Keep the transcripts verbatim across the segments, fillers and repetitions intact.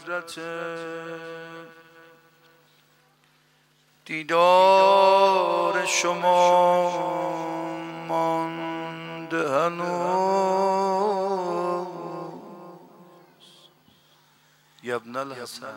حضرت دیدار شما مانده هنوز. یبن الحسن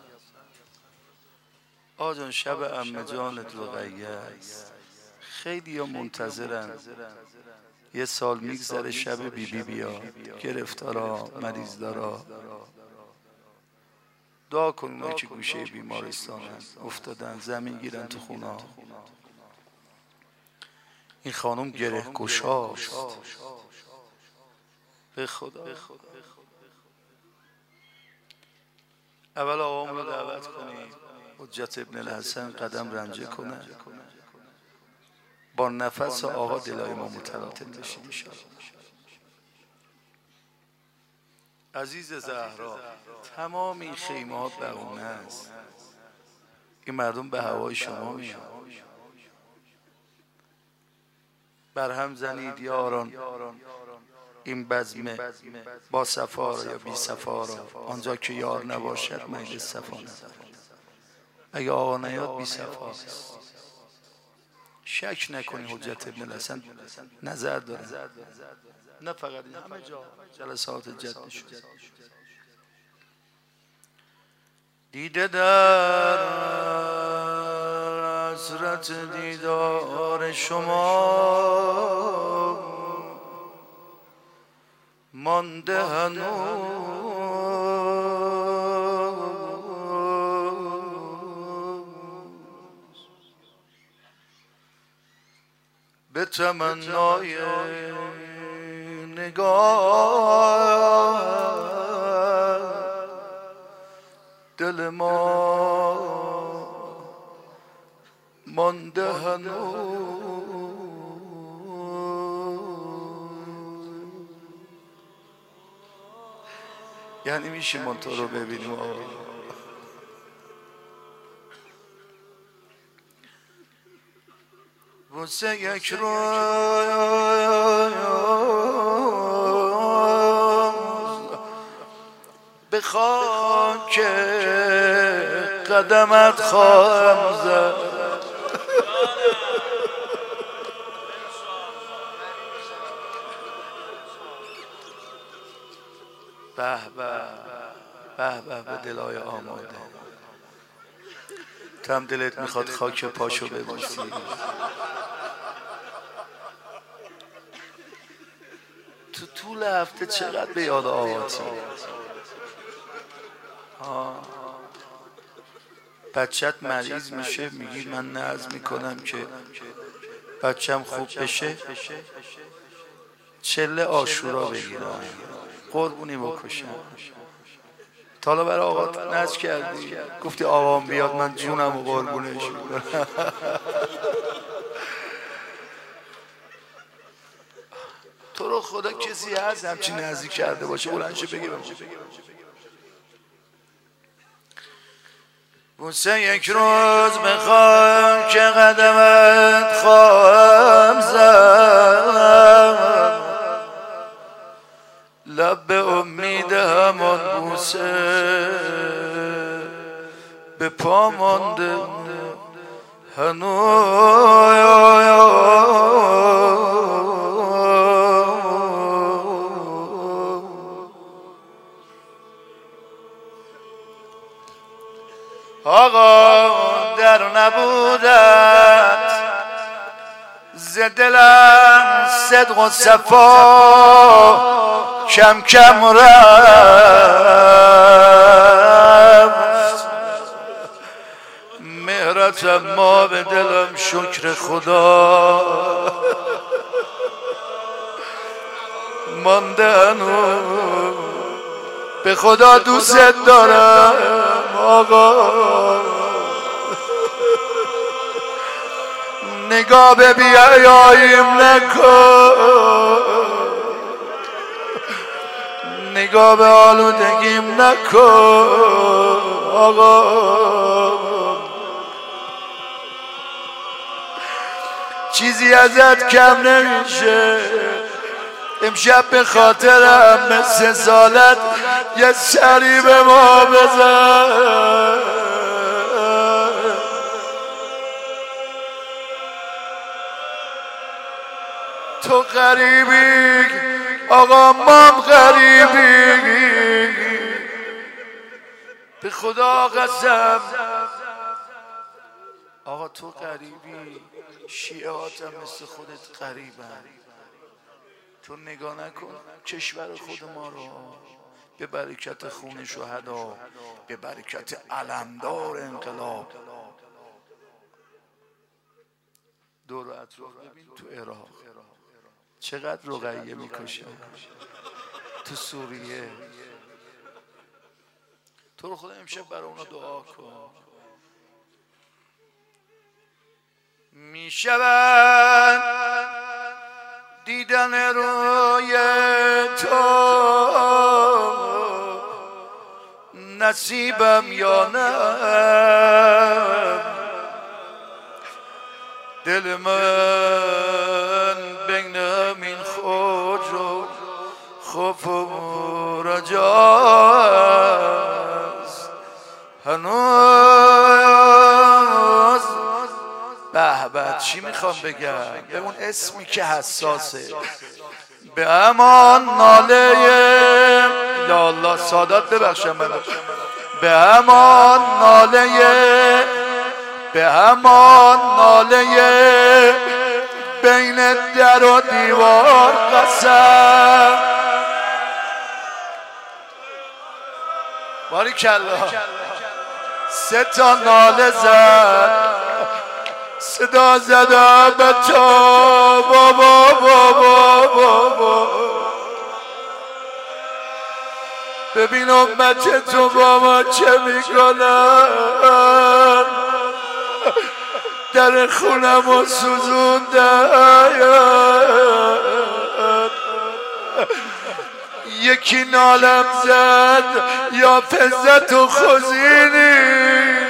آجان شب عمه جانت رقیه است. خیلی ها منتظرن یه سال میگذره شب بی بی بیا، گرفتارا مریض دارا. دعا کن اونایی که گوشه بیمارستانن افتادن زمین گیرن تو خونا. این خانم گره گشاست به خدا. اول آقام رو دعوت کنید حجت ابن الحسن قدم رنجه کنه، با نفس آقا دلای ما متلاطم بشید انشاءالله. عزیز زهرا، تمام این خیمات بهونه است. این مردم به هوای شما میان. برهم زنید یاران این بزم با صفا را یا بی صفا را، آنجا که یار نباشد مجلس صفا ندارد. اگه آقا نیاد بی صفا است. شک نکنی حجت ابن الحسن نظر داره، نه فقط این، همه جا جلسات جد شد. دیده در حضرت دیدار شما مانده هنوز. به تمنای نگاه دل ما مانده هنوز. یعنی میشه ما تو رو ببینیم واسه یک روز به خاک قدمت خواهم زد. به به به به به دلای آماده. تو هم دلت میخواد خاک پاشو ببوسی. تو طول هفته چقدر به یاد آقاتی. بچت مریض میشه میگی من نذر میکنم که بچم خوب بشه چله عاشورا بگیرم قربونی بکشم. تا حالا برای آقا نذر کردی؟ گفتی آقام بیاد من جونم و قربونش میکنم. تو رو خدا کسی هست همچین نذری کرده باشه بلندشه بگه بگه واسه یک روز بخوام که قدمت خواهم زد. لب به امید همان بوسه به پا مانده هنوز. آقا در نبودت ز دلم صدق و صفا کم کم رفت. مهرت ما به دلم شکر خدا مانده هنوز. به خدا دوست دارم آقا. نگاه به بیاییم نکن، نگاه به آلودگیم نکن آقا. چیزی ازت کم نمیشه، امشب به خاطرم مثل سالت یه سری به ما بزن. تو غریبی آقا مام غریبی، به خدا قسم آقا تو غریبی، شیعات هم مثل خودت غریبن. تو نگاه نکن کشور خود ما رو به برکت خون شهدا، به برکت علمدار انقلاب، دور و اطراف ببین. تو عراق چقدر رقیه میکشن، تو سوریه. تو رو خدا امشب برای اونا دعا کن. میشود دیدن روی تو نصیبم یا نه، دل من بین همین خود رو خوف و رجاست هنوز. به به چی میخوام بگم به اون اسمی که حساسه، به همان ناله یا الله سادات ببخشم من، به همان ناله به همان ناله بین در و دیوار قسم. باریکالله سه تا ناله زد، صدا زدم به تو بابا بابا بابا، ببین امت تو با ما چه میکنن، در خونم و سوزوندن. یکی نالم زد یا فزت و خزینی،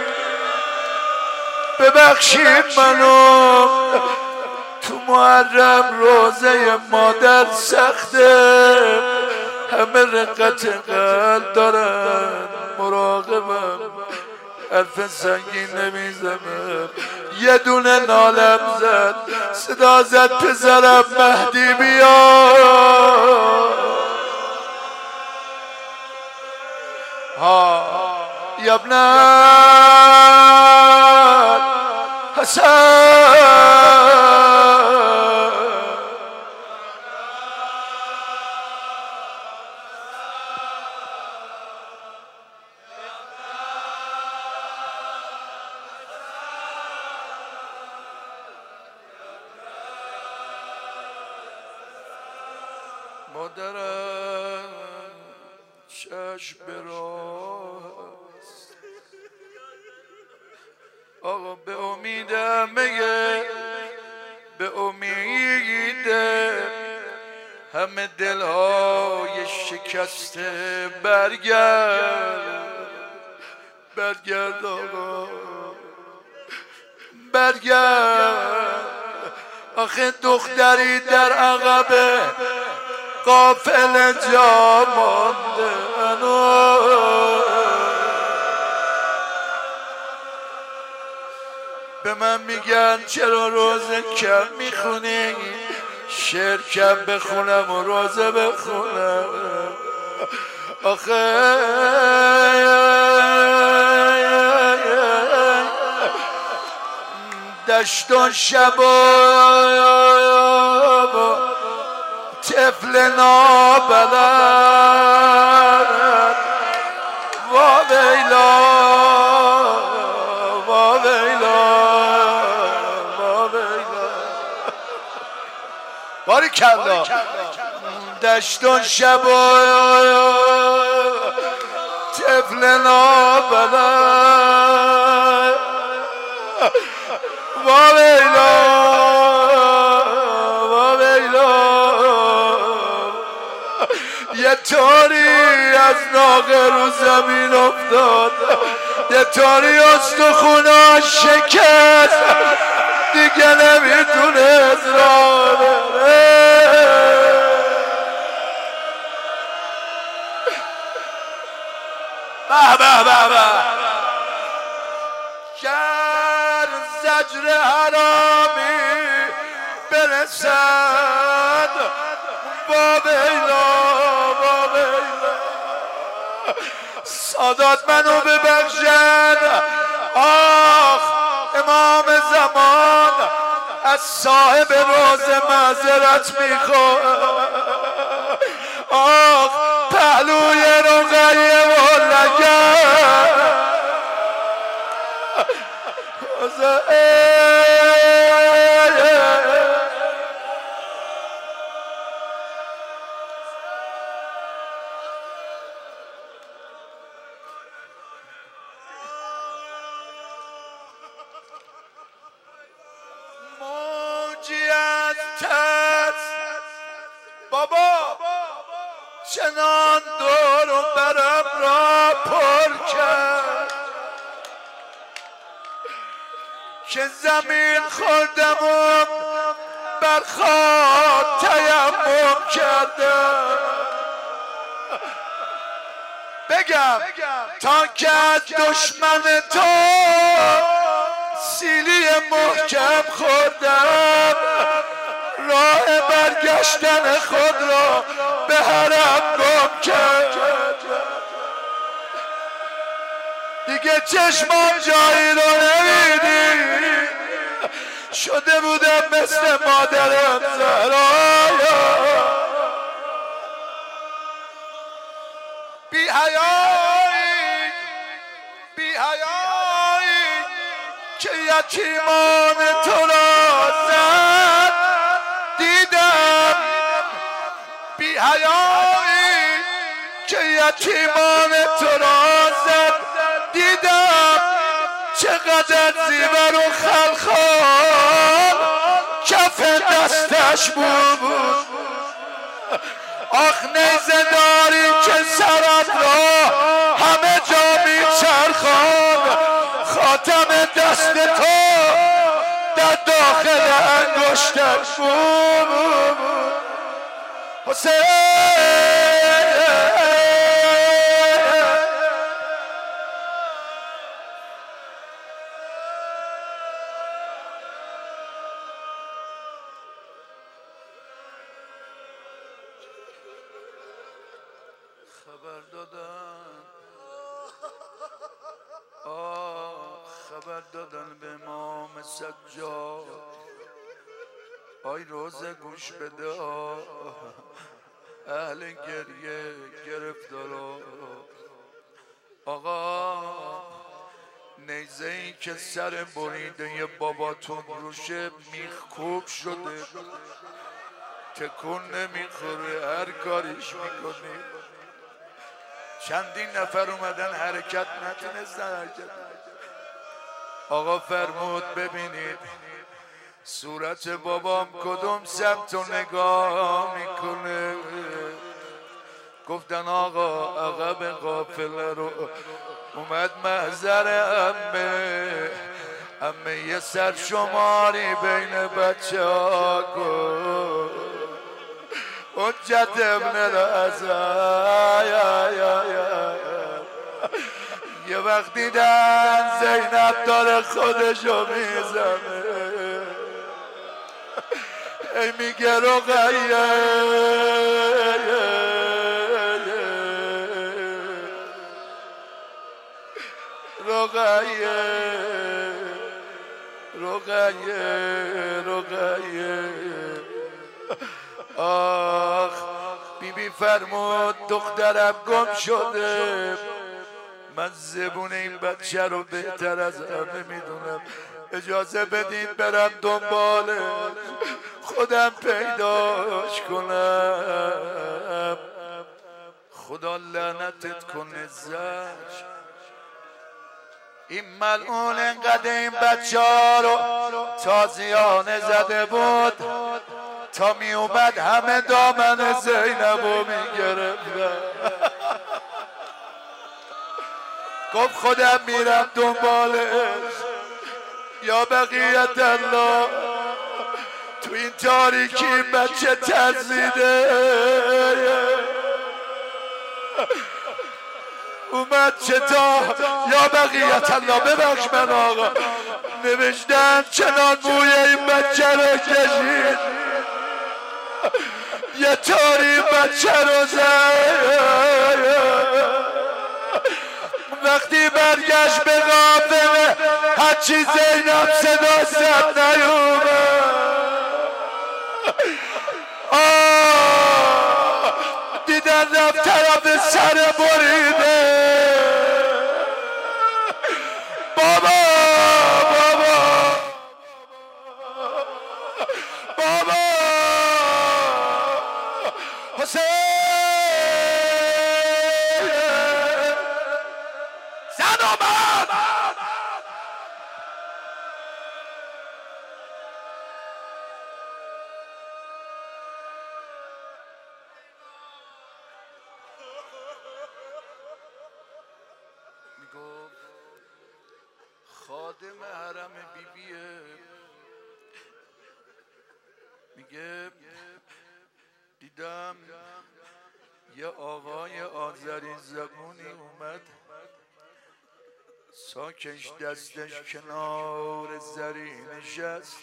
ببخشید منو تو محرم روزه مادر سخته، همه رقت قلب دارن مراقبم، حرف سنگین نمیزنم. یه دونه نالم زد، صدا زد پسرم مهدی بیا، ها یا ابن حسن. مادرم چشم براست، آقا به امیدم میگه، به امیده همه دلهای شکسته برگرد، برگرد آقا برگرد. آخه دختری در عقبه قافل جا مانده، به من میگن چرا روزه کم میخونی، شعر کم بخونم و روزه بخونم. آخه دشت و شباب طفل نابلد، وا ویلا وا ویلا وا ویلا. باریکالله دشت و شباب طفل نابلد، وا ویلا وا ویلا. یه تاری از ناقه رو زمین افتاد، یه تاری استخونا شکست، دیگه نمیتونه از راه بره. به به به به گر زجر حرامی برسد با بیلا با بیلا سادات منو ببخشن آخ امام زمان از صاحب روز معذرت میخواد آخ پهلوی رقیه و لگن موجی از ترس بابا چنان دور و برم را پر کرد که زمین خوردم و بر خاک تیمم کردم بگم تا که از دشمن تو سیلی محکم خوردم راه برگشتن خود را به حرم گم کردم دیگه چشمام جایی رو نمیدی شده بودم مثل مادرم زهرایا بی حیایی بی حیایی که یتیمان تو را زد دیدم بی حیایی که یتیمان تو را زد دیدم چقدر زیور و خلخال کف دستش بود آخ نیزه داری که سرت را همه جا میچرخان خاتم دست تو در داخل انگشتش بود حسین خبر دادن آه خبر دادن به امام سجاد آی روزه گوش بده آه اهل گریه گرفتار آقا نیزه ای که سر بریده باباتون روشه میخکوب شده تکون نمیخوره هر کاریش میکنی چندین نفر اومدن حرکت نتونستن حرکت آقا فرمود ببینید صورت بابام کدوم سمت رو نگاه میکنه گفتن آقا عقب قافله رو اومد محضر امه امه یه سر شماری بین بچه ها کن حجت ابن الحسن یه وقت دیدن زینب داره خودشو میزنه ای میگه رقیه رقیه رقیه رقیه آخ بی بی فرمود دخترم گم شده من زبون این بچه رو بهتر از همه میدونم اجازه بدید برم دنبالش خودم پیداش کنم خدا لعنتت کنه زش این ملعون انقدر این بچه ها رو تازیانه زده بود تا می اومد همه دامن زینب رو می گرفتن گفت خودم میرم دنبالش یا بقیت الله تو این تاریکی این بچه ترسیده اومد چتا یا بقیت الله ببخش من آقا نوشتن چنان موی این بچه رو کشید یه طوری بچه رو زد وقتی برگشت به قافله هرچی زینب صدا زد نیومد دیدن رفت طرف سر بریده بابا بابا بابا حسین زن آمد میگفت خادم حرم بیبیه میگه دیدم یه آقای آذری زبونی اومد ساکش دستش کنار زری نشست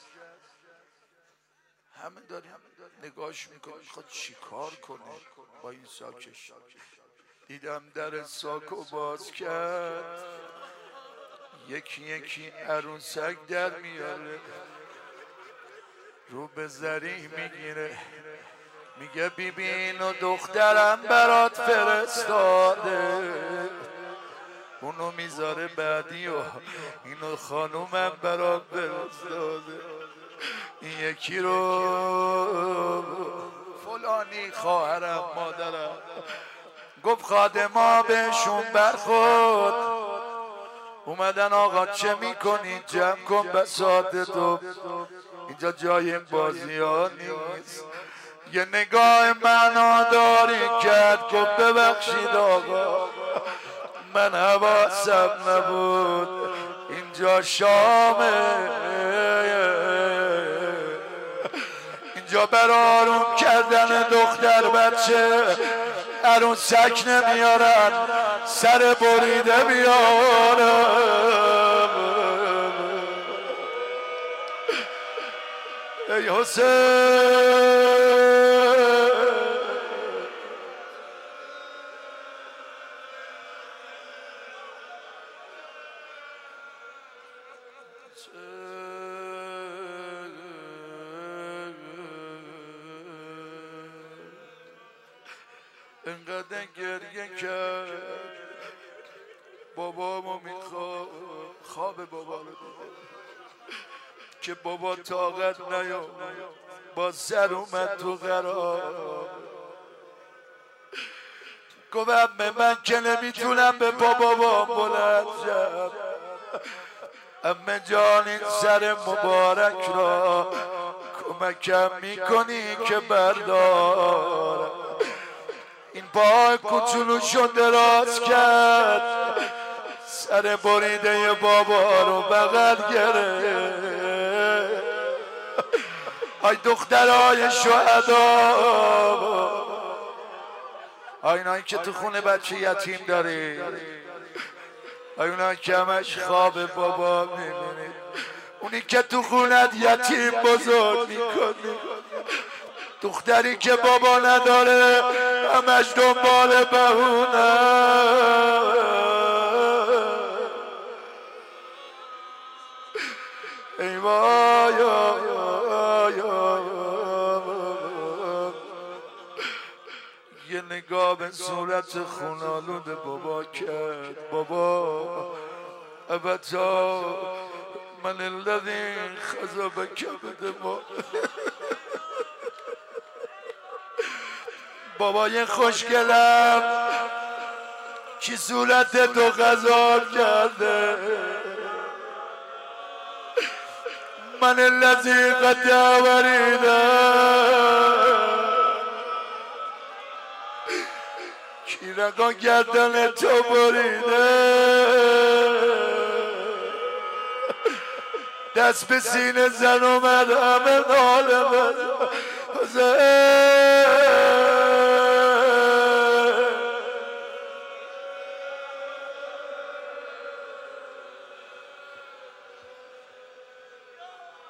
همه داریم نگاش میکنه میخواد چیکار کنه با این ساکش دیدم در ساکو باز کرد یکی یکی عروسک در میاره رو به زری میگیره میگه بیبین و دخترم برات فرستاده اونو میذاره بعدی و اینو خانومم برات فرستاده این یکی رو فلانی خواهرم مادرم گفت خادما بهشون برخورد اومدن آقا چه میکنی جمع کن بساط تو اینجا جای بازی ها نیست یه نگاه معناداری کرد گفت ببخشید آقا من حواسم نبود اینجا شامه اینجا برارون کردن دختر بچه عروسک نمیارن سر بریده میارن ای حسین انقدر گریه کرد بابامو میخواد خواب بابا رو که بابا طاقت نیامد با سر اومد تو قرار گفتم من که نمیتونم به بابا بلند شم امه جان این سر مبارک را کمکم میکنی که بردارم این پای کوچولوشو دراز کرد سر بریده بابا رو بغل گرفت آی دخترای شهدا آی اینایی که تو خونه بچه یتیم داری آی اونایی که همش خواب بابا میبینی اونی که تو خونت یتیم بزرگ میکنی دختری که بابا نداره همش دنبال بهونه ای وای یه نگاه به صورت خونالود بابا کرد بابا ابتا من الذی خذب کبد ما بابای خوشگلم کی صورت تو غذا کرده من الذی قد وریده کی رگا گردن تو بریده دست به سینه زن اومد همه ناله من حسین